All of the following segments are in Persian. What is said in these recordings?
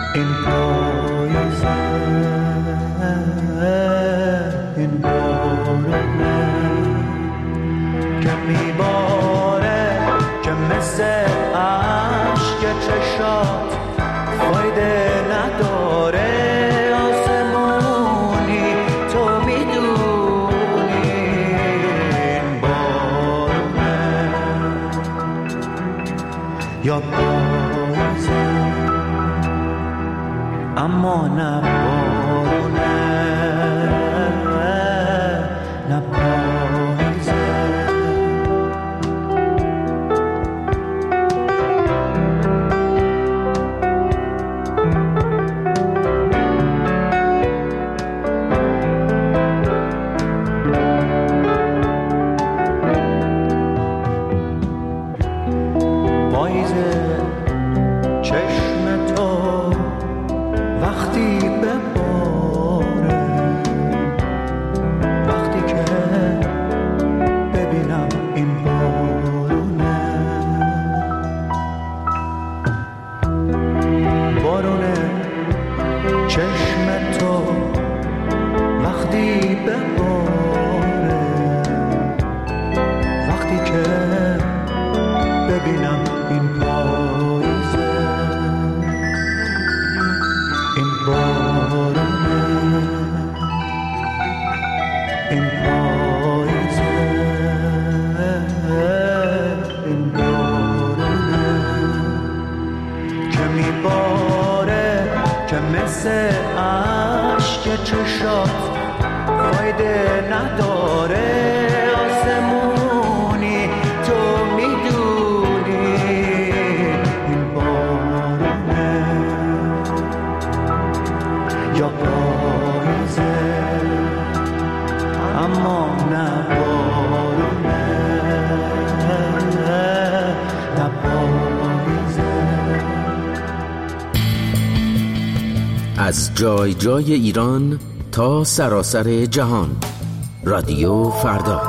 این پاییزه، این بارونه که میباره، که مثل عشق چشات فایده نداره. آسمونی تو میدونی این بارونه یا پاییزه، اما نه بارونه، نه پاییزه. پاییزه چشم تو وقتی بباره، وقتی که ببینم این بارونه، بارونه چشم تو وقتی بباره، وقتی که ببینم این پاییزه، این بارونه، این پاییزه، این بارونه که میباره، که مثل عشق چشات فایده نداره. آسمونی تو میدونی این بارونه یا پاییزه، اما نه بارونه، نه پاییزه. از جای جای ایران تا سراسر جهان، رادیو فردا.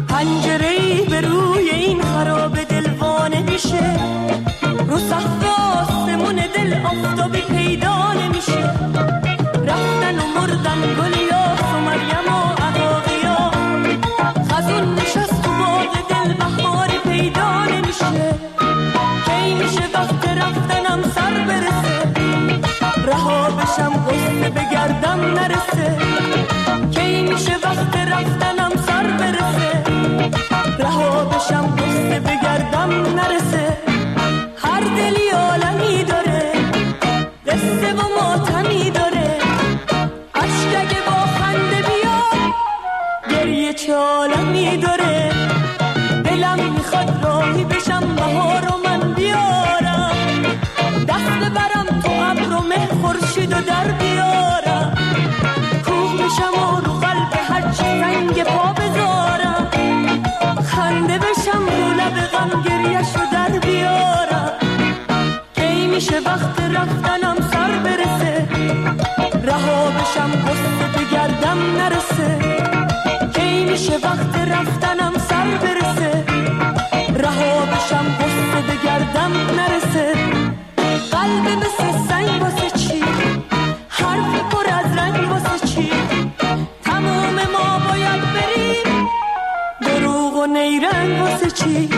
پنجره‌ای به روی این خرابه دلوانه میشه، رو صفا دلم میخواد راهی بشم بهار رو من بیارم، دست برم تو ابر و مه خورشید و در بیارم، کوه میشم و رو قلب هرچی رنگ پا بذارم، خنده بشم رو لب غم گریش رو در بیارم. کی میشه وقت رفتنم سر برسه، رها بشم قصه بگردم نرسه، کی میشه وقت رفتنم سر برسه، رها بشم قصه بگردم نرسه. قلب مثل سنگ واسه چی، حرف پر از رنگ واسه چی، تموم ما باید بریم، دروغ و نیرنگ واسه چی.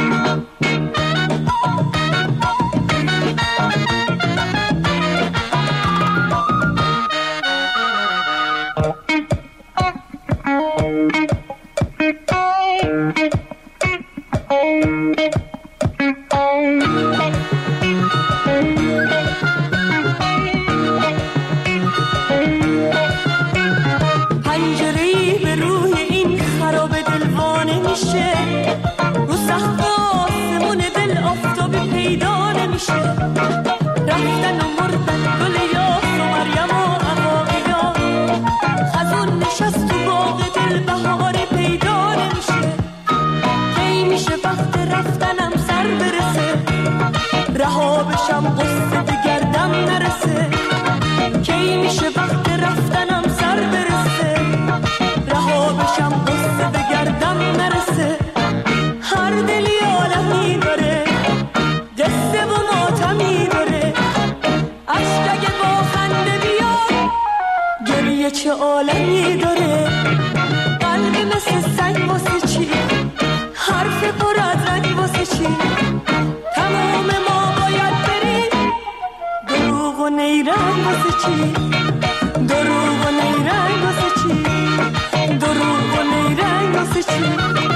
پنجره‌ای به روی این خراب دلوانه میشه، رو سقف آسمون دل آفتابی پیدا نمیشه، رفتن و مردن گل یاس و مریم و عقاقیا، خزون نشست تو باغ دل بهاری پیدا نمیشه. کی میشه وقت رفتنم سر برسه، رها بشم قصه بگردم نرسه، کی میشه وقت رفتنم سر برسه، رها بشم قصه بگردم نرسه. هر دلی عالمی داره، قصه و ماتمی داره، عشق اگه با خنده بیاد، گریه چه عالمی داره. قلب مثل سنگ واسه چی، حرف پر از رنگ واسه چی، تمام ما باید بریم، دروغ و نیرنگ واسه چی، دروغ و نیرنگ واسه چی، دروغ و نیرنگ واسه چی.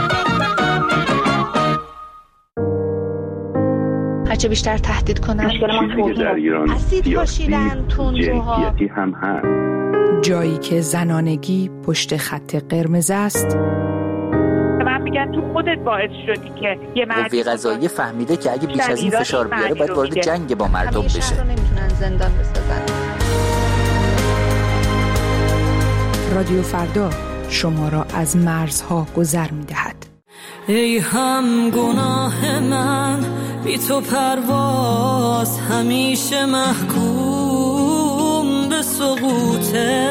هرچه بیشتر تهدید کنن اسید پاشیدن تندروها هم هست. جایی که زنانگی پشت خط قرمز است، من میگم تو خودت باعث شدی که یه قوه قضاییه فهمیده که اگه بیش از این فشار بیاره باید وارد جنگ با مردم بشه. شهر رو نمیتونن زندان بسازن. رادیو فردا شما را از مرزها گذر می‌دهد. ای هم گناه من بی تو پرواز همیشه محکوم به سقوطه،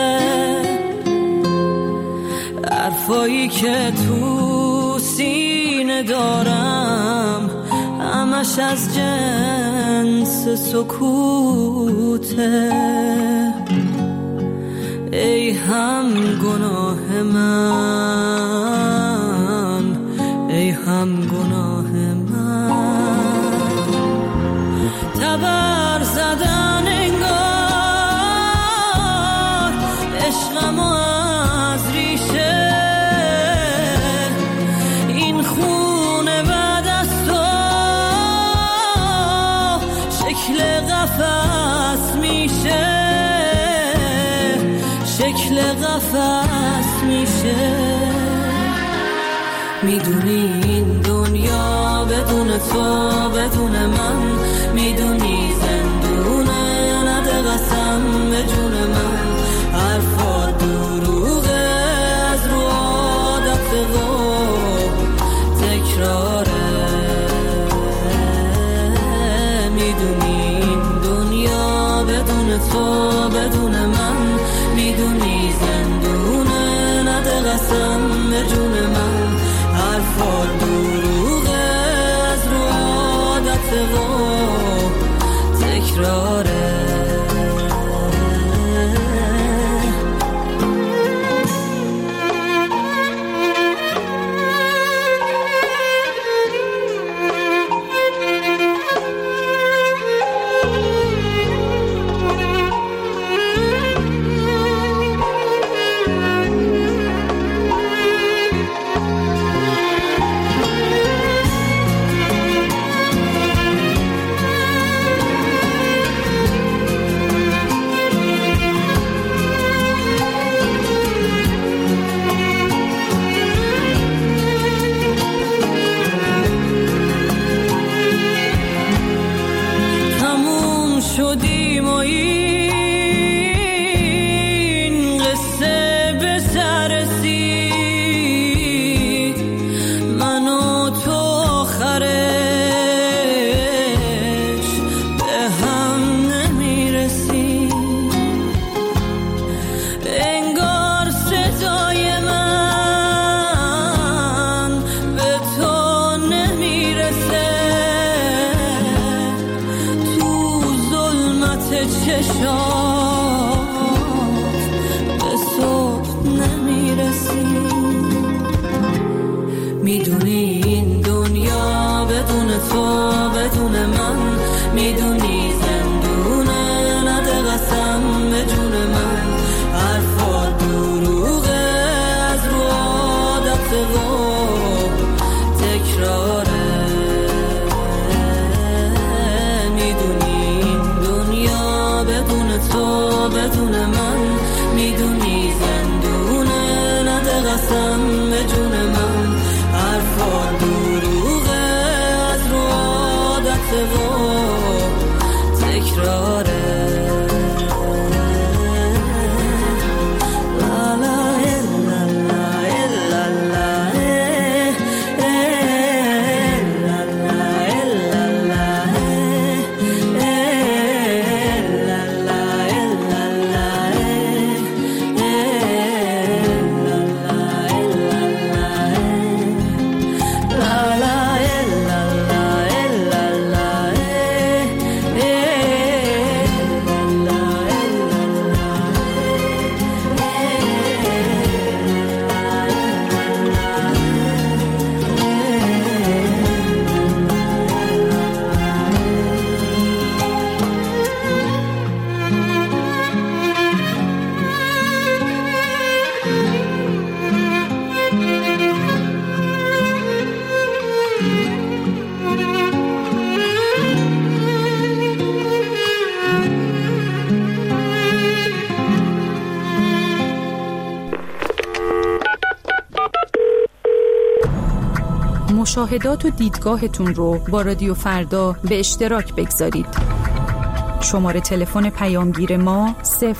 حرفایی که تو سینه دارم همش از جنس سکوته. ای هم گناه من، ای هم گناه من، تبر زدن انگار عشقم از ریشه، این خونه بعد از تو شکل قفس میشه، شکل قفس میشه. میدونی این دنیا بدون تو بدون من، میدونی زندونه نده قسم به جون من، حرفا دروغه از رو عادت و تکراره. میدونی این دنیا بدون تو بدون من، میدونی زندونه نده قسم به جون من، حرفا دروغه از رو عادت و تکراره. چشات به صبح نمیرسی. میدونی این دنیا بدون تو بدون من، میدونی زندونه نده قسم به جون من. حرفات دروغه از رو عادت و تکراره. میدونی این دنیا بدون تو بدون من، میدونی زندونه نده قسم به جون من. حرفات دروغه از رو عادت و تکراره. مشاهدات و دیدگاهتون رو با رادیو فردا به اشتراک بگذارید. شماره تلفن پیامگیر ما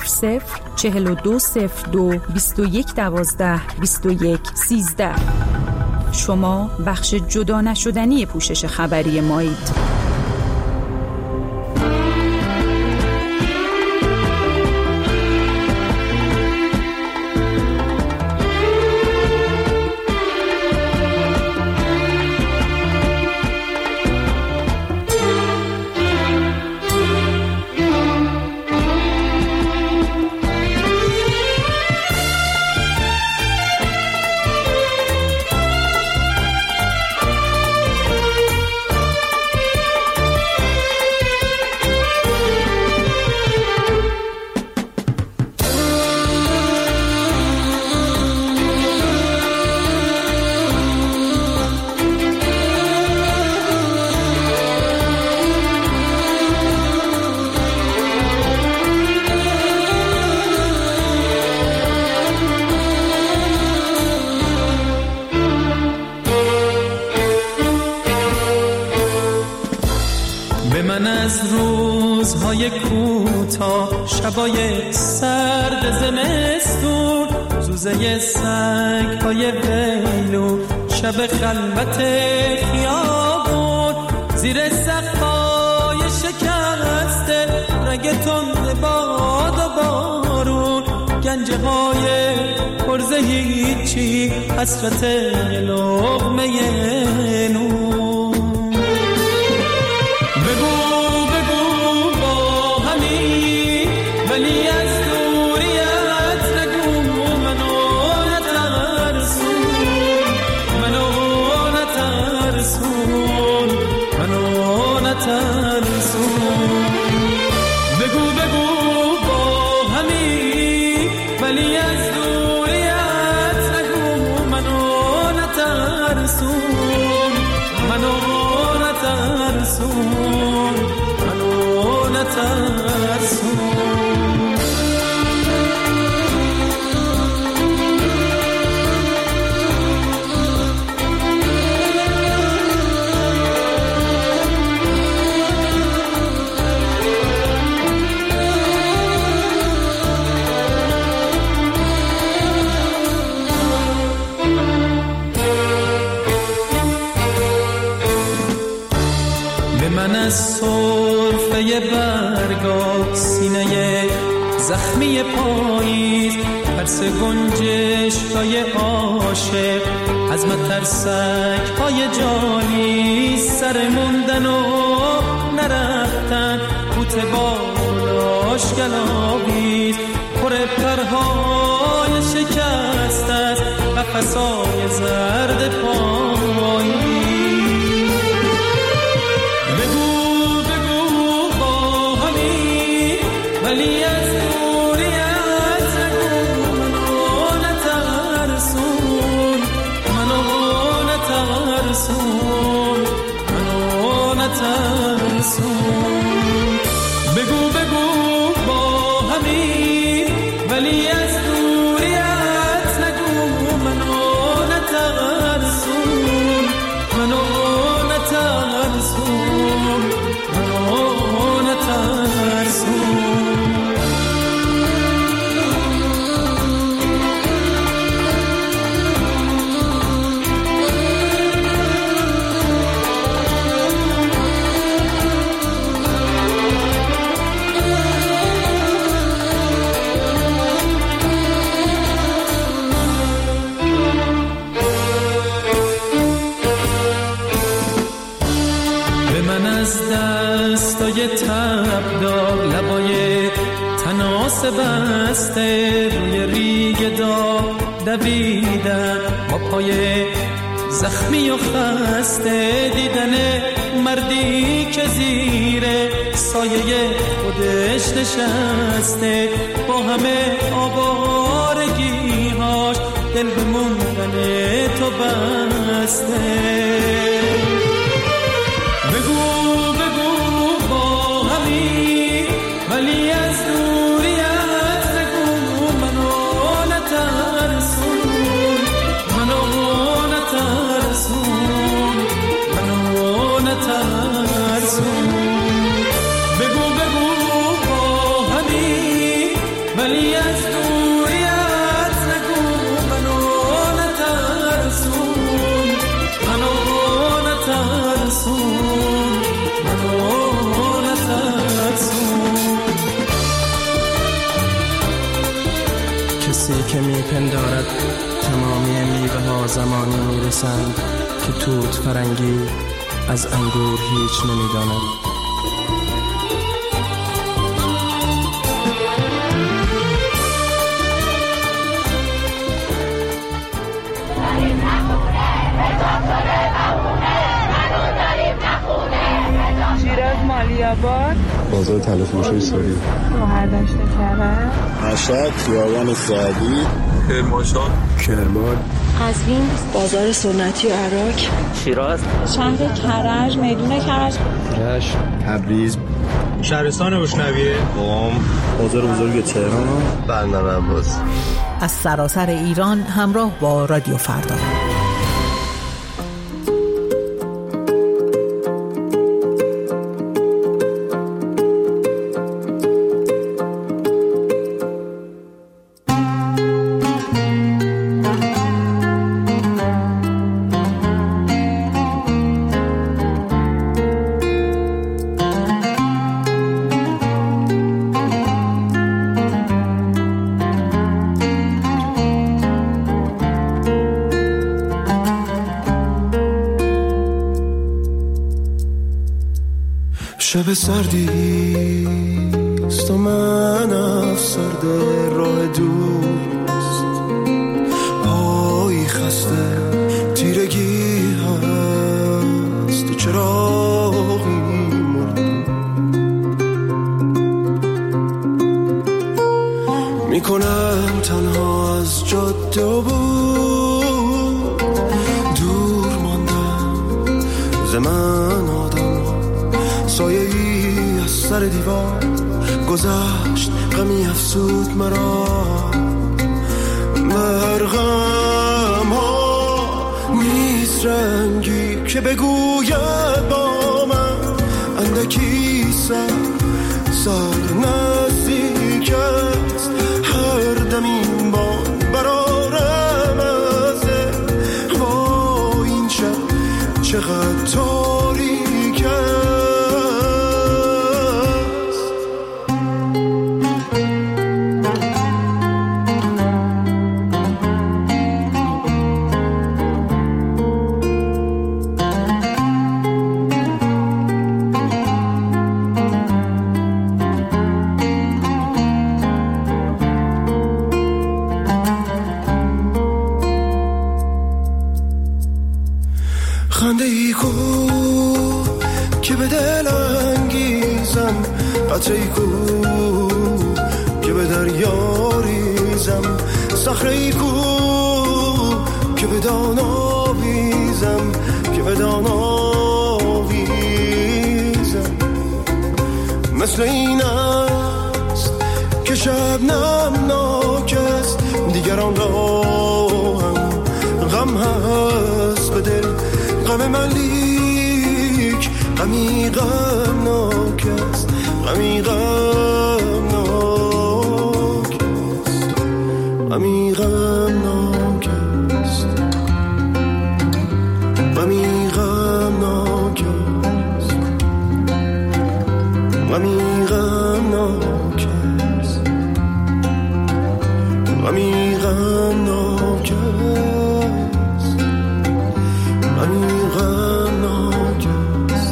004202 2112 2113. شما بخش جدا نشدنی پوشش خبری مایید. روزهای کوتاه، شبای سرد زمستون، زوزه سنگ‌های ویلو، شب خلوت خیابون، زیر سقف‌های شکسته، رنگ تند باد و بارون، گنجه‌های پرز هیچی، حسرت لقمه نون. ولی از دوریت نگو منو نترسون، منو نترسون، منو نترسون. بگو بگو با همین، ولی از دوریت نگو منو نترسون، منو نترسون، منو نترسون. من سرفه برگا، سینه زخمی پاییز، ترس گنجش‌های عاشق، از مترسک‌های جانی، سر موندن و نرفتن، بوت بالا آشگلاویز پر پرهای شکست است قفسای زرد پایی. بگو بگو با همین ولی از دوریت نگو منو نترسون، منو نترسون، منو نترسون. بگو بگو با همین ولی از دوریت نگو منو نترسون، منو نترسون، منو نترسون. دستای تبدار لبای تناس بسته روی ریگ داغ دویدن با پای زخمی و خسته دیدن مردی که زیر سایه خودش نشسته با همه آوارگی‌هاش دل به موندن تو بسته. ولی از دوریت نگو منو نترسون، منو نترسون، منو نترسون. بگو بگو با همین ولی از دوریت نگو منو نترسون، منو نترسون، منو نترسون. کسی که میپندارد تمامی میوه ها زمانی میرسند که توت فرنگی از انگور هیچ نمیداند. شیراز مالیاباد بازار تلفروشی سوری مهردشت کرد مشهد خیابان سعدی کرمانشاه کرمان قزوین بازار سنتی عراق شیراز شهر کرج میدون کرج رشت تبریز شهرستان روشنویه قم بازار بزرگ تهران بندر عباس. از سراسر ایران همراه با رادیو فردا. شب سردیست و من افسرده راه دوست پایی خسته تیرگی هست و چراغی مرد میکنم تنها از جاده و بود دور ماندم زمان آدم سایه‌ای از سر دیوار گذشت غمی افسود مرا مرغم ها نیست رنگی که بگوید با من اندکی سر نزدیک است هر دم این بان برارم ازه با این شب چقدر تاریک است. قطره‌ای کو که به دل انگیزم، قطره‌ای کو که به دریا ریزم، صخره‌ای کو که به دان آویزم، که به دان آویزم. مثل این است که شبنم ناک است، دیگران را هم غم هست به دل، غم من لیک غمی غمناک است، غمی غمناک است، غمی غمناک است، غمی غمناک است، غمی غمناک است، غمی غمناک است، غمی غمناک است،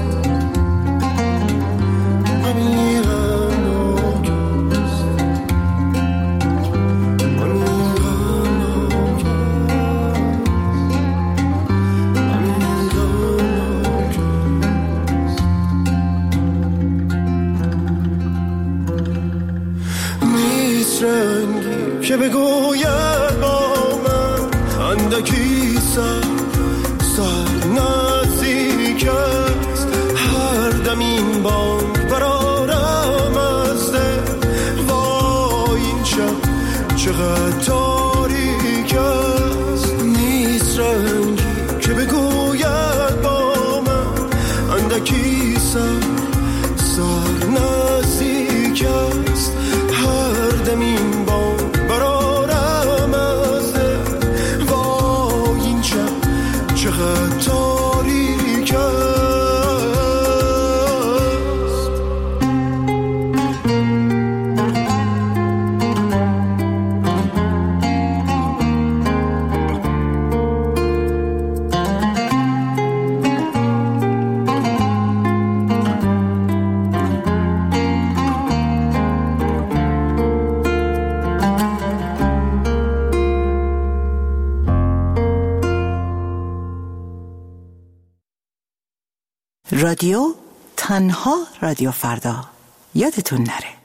غمی غمناک است، غمی غمناک است. میسرنگی که بگوید با من اندکی سر نزدیک است، هر دم این بانگ برارم از دل، وای این شب چقدر تاریک است. نیست رنگی که بگوید با من اندکی سر نزدیک است، هر دم این بانگ برارم از دل، وای این شب چقدر تاریک است. رادیو تنها رادیو فردا، یادتون نره.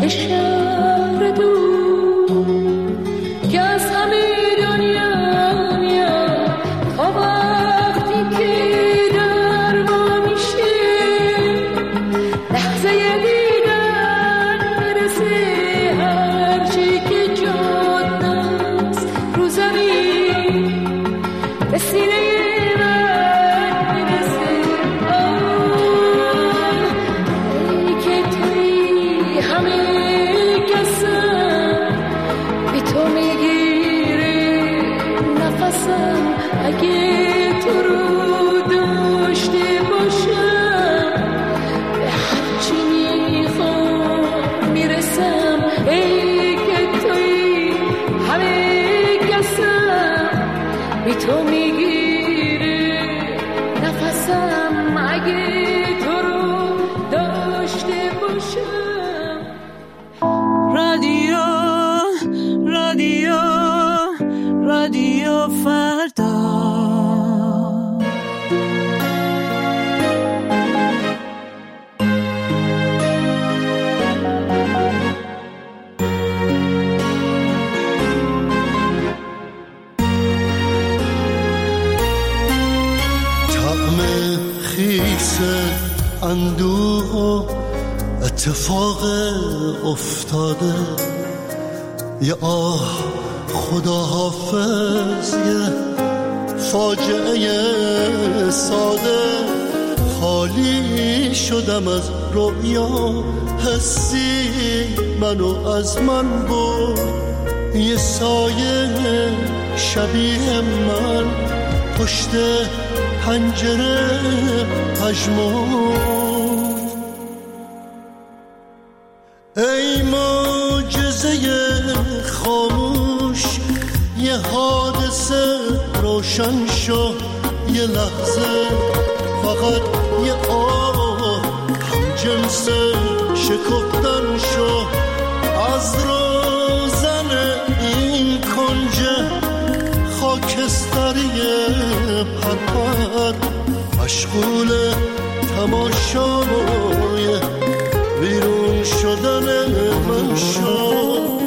شهر دور که از همه دنیا میاد تا وقتی که در ما میشه لحظه دیدن برسه هرچی که جاد نست رو زمین به سینه اگه تو رو داشته باشم به هرچی میخوام میرسم ای که توی همه کسم بی تو میگیره نفسم اگه تو رو داشته باشم. رادیو فردا. طعم خیس اندوه و اتفاق افتاده، یه آه خدا حافظ، یه فاجعه ساده. خالی شدم از رؤیا، حسی منو از من برد. یه سایه شبیه من پشت پنجره پژمرد. ای معجزه خاموش، یه حادثه روشن شو، یه لحظه فقط یه آه هم جنس شکفتن شو. از روزن این کنج خاکستری پرپر مشغول تماشای بیرون شدن من شو.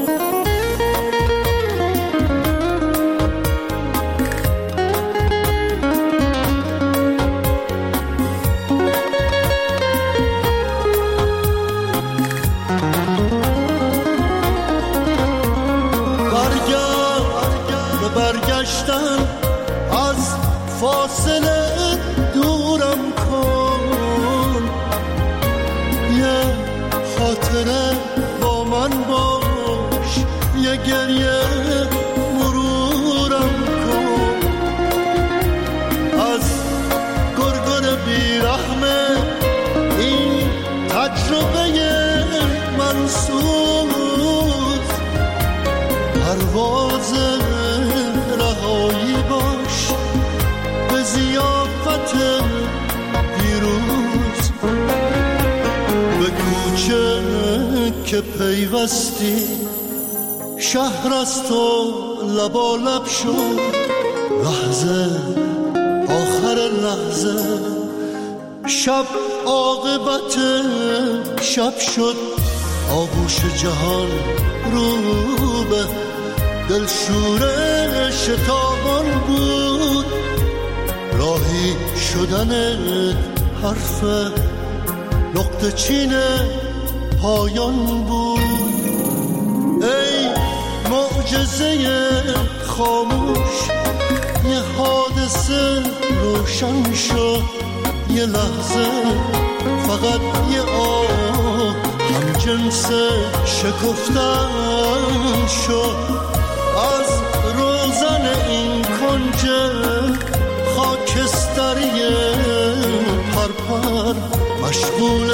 برگشتن از فاصله دورم کن، یه خاطره با من باش، یه گریه مرورم کن. از گرگر بیرحمه این تجربه منسوز، پرواز رهایی باش به ضیافت دیروز. به کوچه که پیوستی شهر از تو لبالب شد. لحظه آخر لحظه شب عاقبت شب شد. آغوش جهان رو به دلشور شتابان بود. راهی شدن حرف نقطه چین پایان بود. ای معجزه خاموش، یه حادثه روشن شد. یه لحظه فقط یه آه هم جنس شکفتن شد. از روزن این کنج خاکستری پرپر مشغول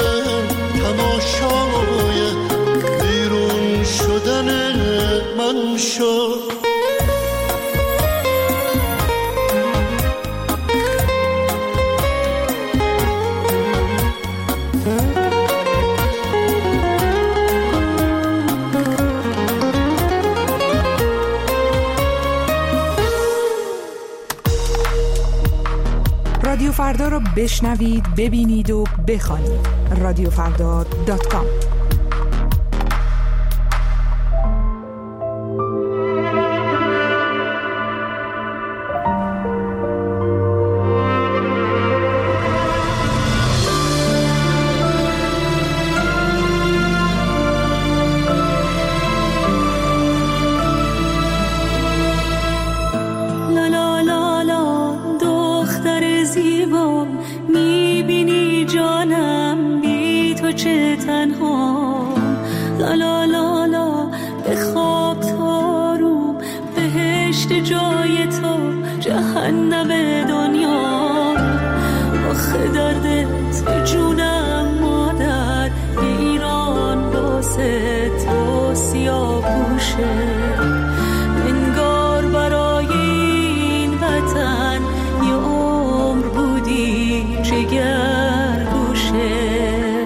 تماشای بیرون شدن من شد. رادیو فردا را بشنوید، ببینید و بخوانید. رادیوفردا.com لا لا لا لا بخواب تاروم، بهشت جای تو جهنم دنیا. آخه دردت به جونم مادر، ایران واسه تو سیاه پوشه. انگار برای این وطن یه عمر بودی جگر گوشه.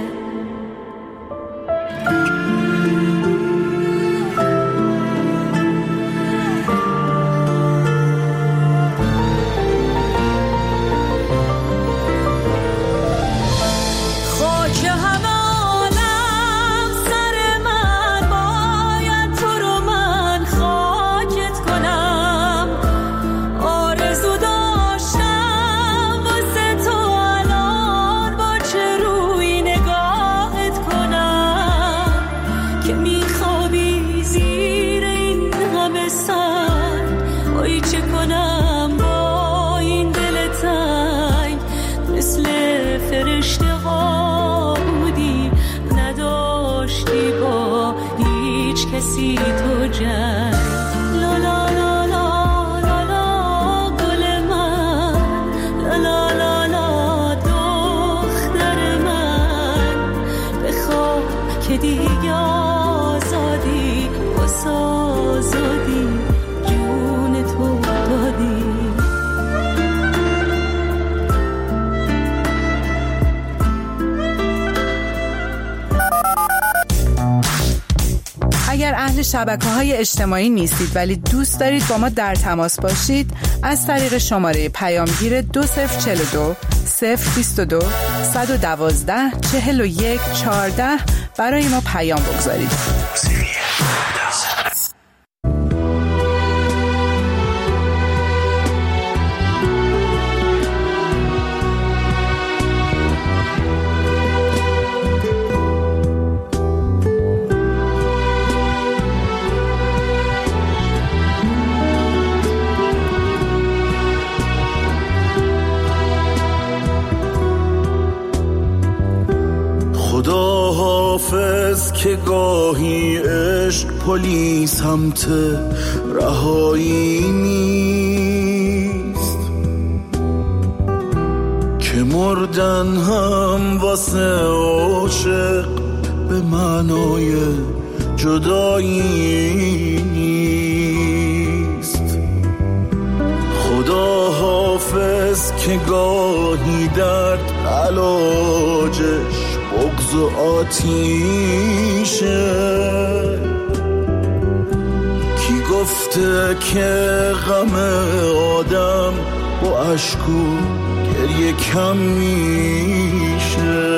کسی تو جای لا لا لا لا لا لا گل من، لا لا لا لا دختر من. بخواب که دیگه آزادی، واسه آزادی جون تو دادی. اگر اهل شبکه‌های اجتماعی نیستید ولی دوست دارید با ما در تماس باشید، از طریق شماره پیامگیر 2042 022 112 41 14 برای ما پیام بگذارید. خدا حافظ که گاهی عشق پلیس سمت رهایی نیست، که مردن هم واسه عاشق به معنای جدایی نیست. خدا حافظ که گاهی درد علاجش بغض و آتیشه. کی گفته که غم آدم با اشک و گریه کم میشه؟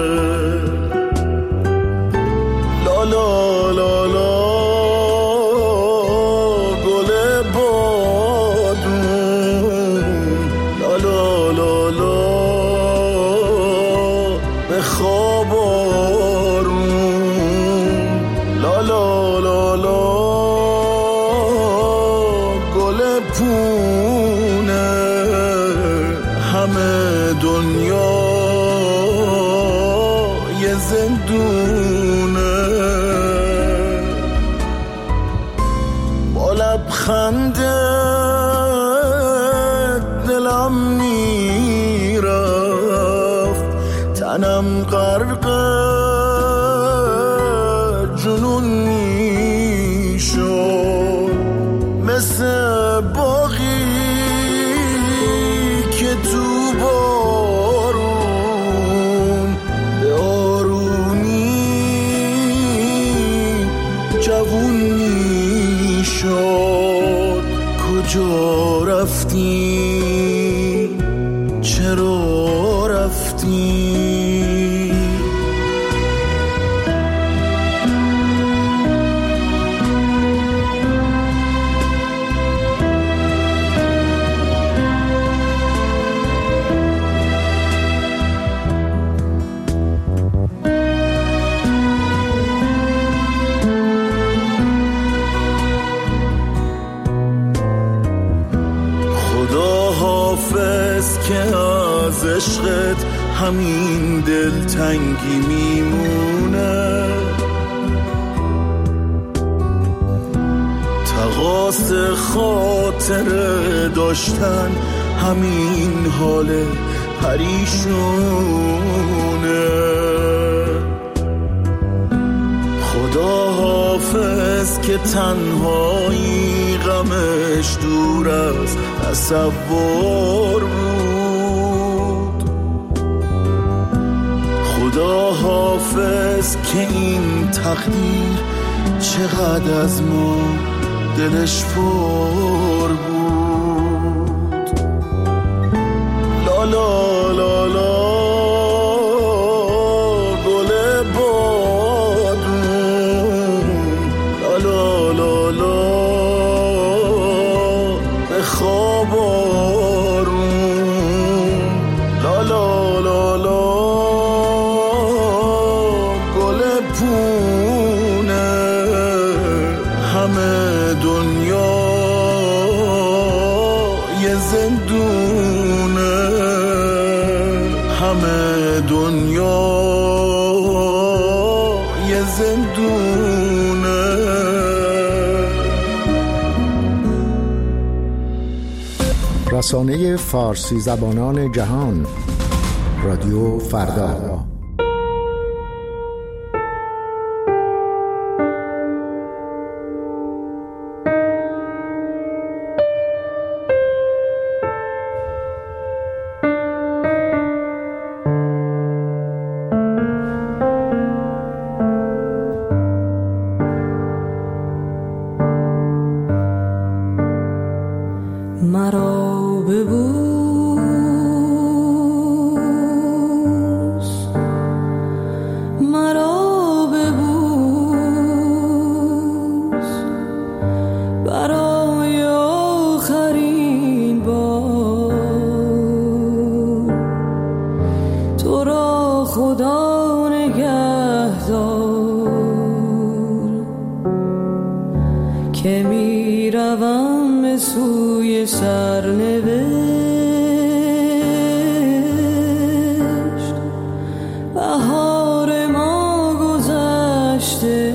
لا لا لا لا گل بادون، لا لا لا لا به خواب آروم، لا لا لا لا گل پونه. همه دنیا یه زندونه، با لبخنده دلم میرفت، تنم غرق جنون میشد. مثل باغی که تو بارون به آرونی جوون میشد. کجا رفتی؟ چرا رفتی؟ که از عشقت همین دلتنگی میمونه. واسه خاطر داشتن همین حال پریشونه. خدا حافظ که تنهایی غمش دور از تصور بود. خدا حافظ که این تقدیر چقدر از ما دلش پر بود. لا لا لا لا گل بادون، لا لا لا لا به خواب آروم، لا لا لا لا گل پونه. همه دنیا یه زندونه، همه دنیا یه زندونه. رسانه فارسی زبانان جهان، رادیو فردا. مرا ببوس، مرا ببوس برای آخرین بار. تو را خدا نگهدار که می روم به سوی سرنوشت. بهار ما گذشته،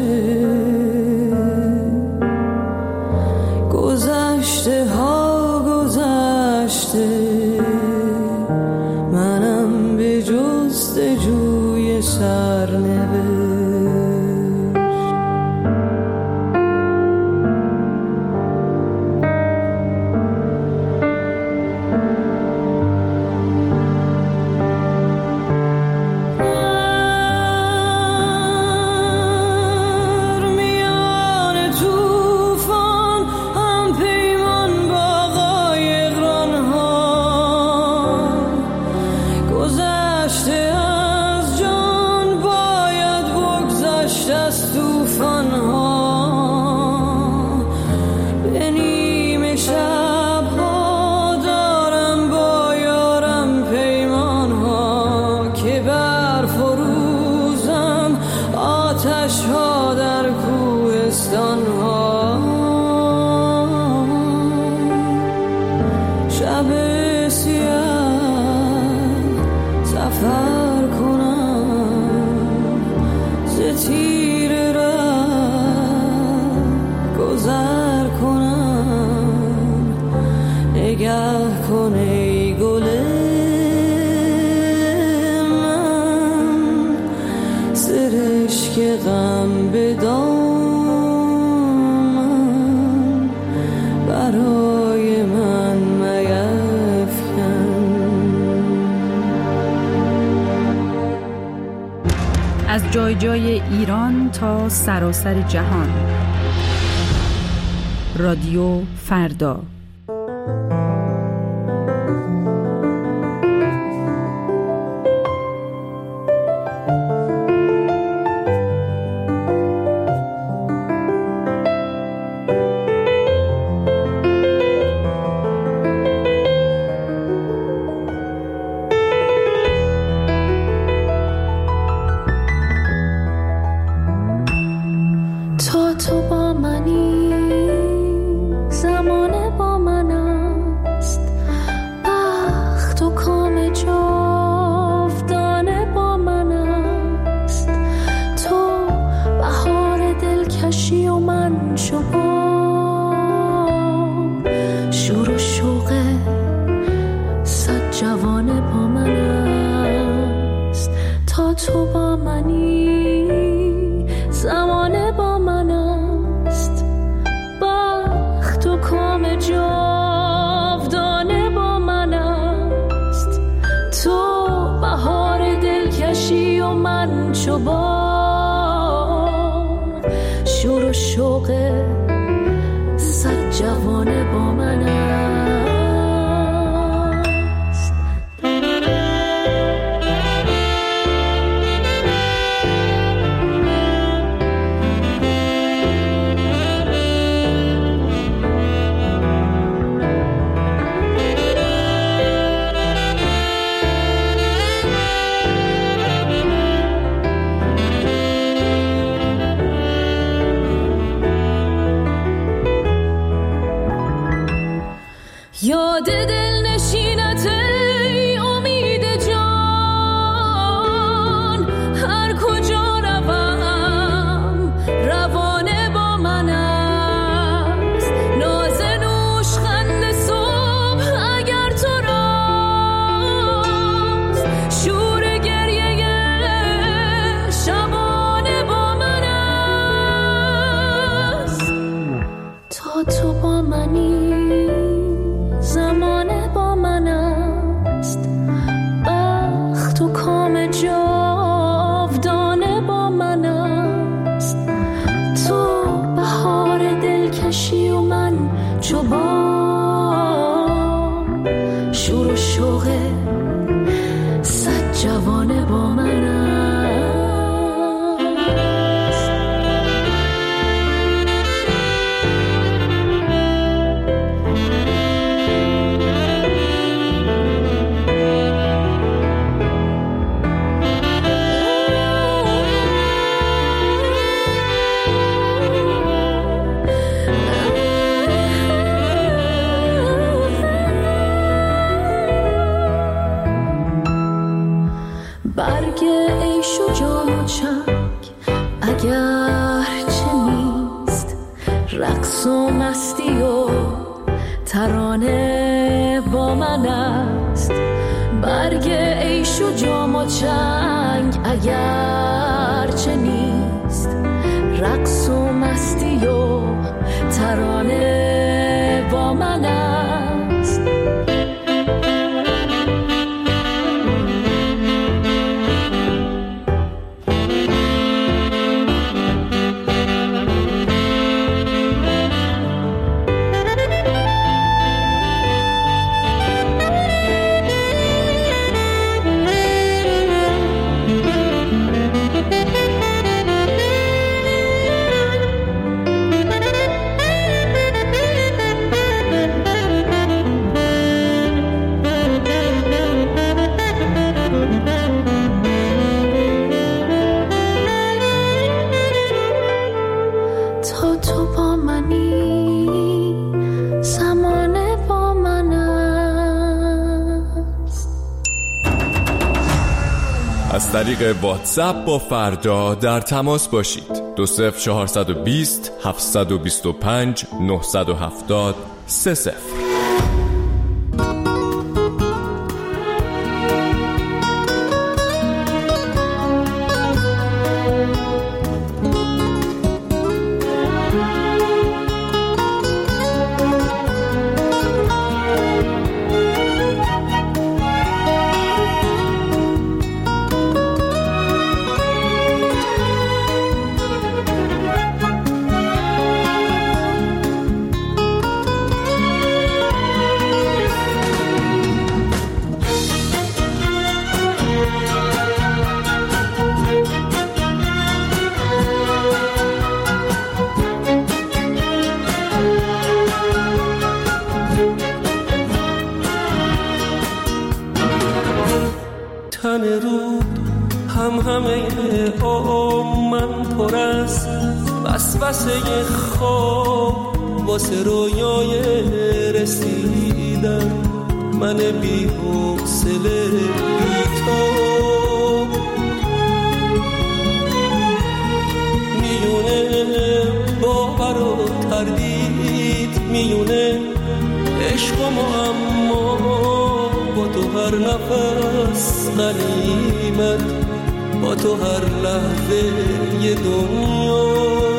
گذشته ها گذشته. منم به جستجوی سرنوشت. از جای جای ایران تا سراسر جهان، رادیو فردا. تو با منی، زمانه با من است، بخت و کام جاودانه با من است. تو بهار دلکشی و من شباب، شور و شوق صد جوانه با من است. یاد دل نشینت ای امید جان، هر کجا روم روانه با من است. ناز نوش خند صبح اگر تو راست، شور گریه شبانه با من است. تا تو با منی زمانه با من است، بخت و کام جاودانه با من است. تو بهار دلکشی و من چوبان، شور و شوق صد جوانه با من است. برگ عیش و جام و چنگ اگر چه نیست، رقص و مستی و ترانه با من است. برگ عیش و جام و چنگ اگر چه نیست، رقص و مستی و ترانه با من است. از طریق واتساپ با فردا در تماس باشید. 20420 725 970 30. تن رود همه من پر از وسوسه خواب، واسه رویای رسیدن من بی حوصله بی تو. میونه باور و تردید، میونه عشق و معما، با تو هر نفس غنیمت، با تو هر لحظه یه دنیا.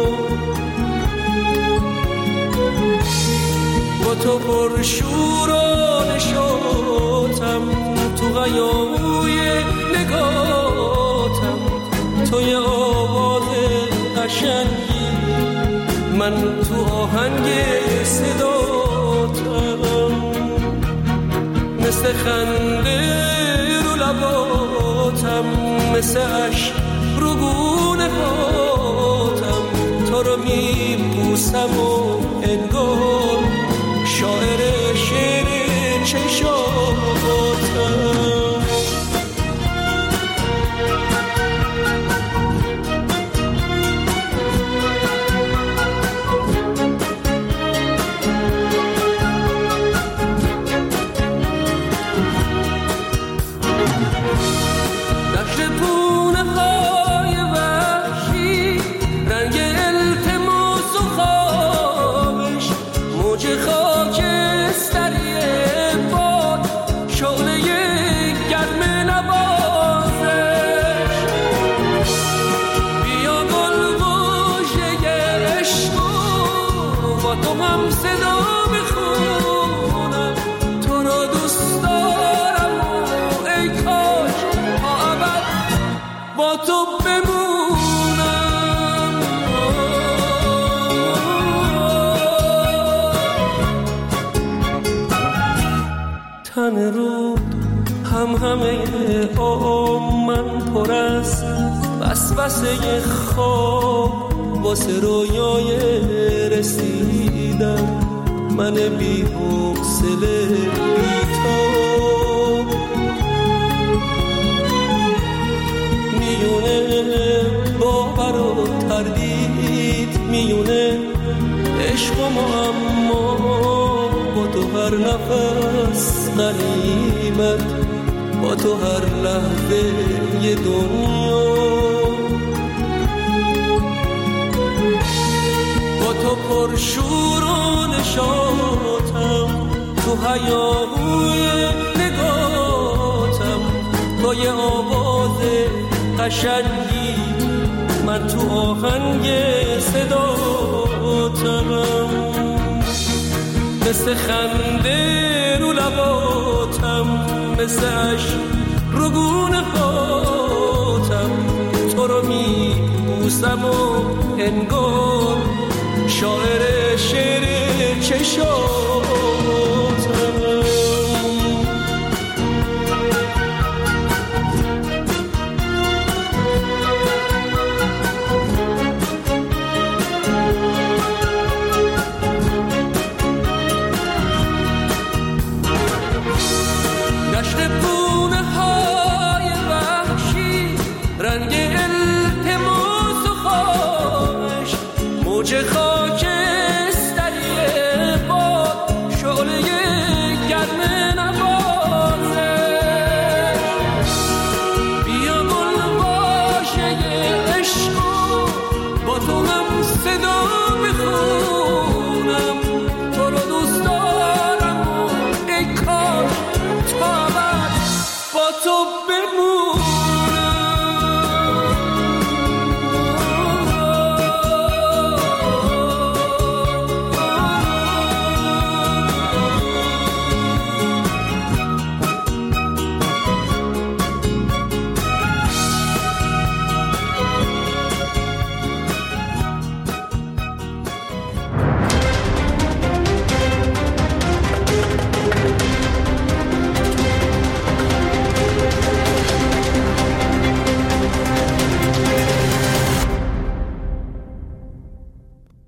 با تو پر شور و نشاطم، تو غیابوی نگاتم، تو یه آواز قشنگی من تو آهنگ صداتم، مثل خنده رو لباتم، مثل عشق رو گونه هاتم، تو رو میبوسم و انگار شاعر شعر چشاتم. تن رو همه من پر از وسوسه خواب، واسه رویای رسیدن من بی حوصله بی تو، میونه باور و تردید، میونه عشق و معما، با تو هر نفس غنیمت، با تو هر لحظه یه دنیا، با تو پرشور و نشاطم، تو هیاهوی نگاتم، با یه آواز قشنگی من تو آهنگ صداتم، مثل خنده رو لباتم، مثل عشق رو گونه هاتم، تو رو میبوسم و انگار شاعر شعر چشاتم. موج خاک